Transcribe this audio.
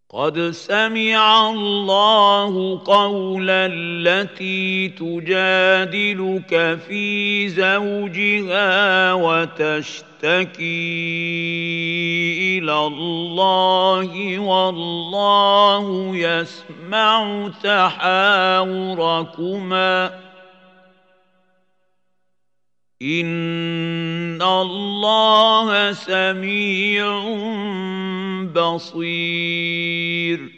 قد سمع الله قول التي تجادلك في زوجها وتشتكي إلى الله والله يسمع تحاوركما إن الله سميع بصير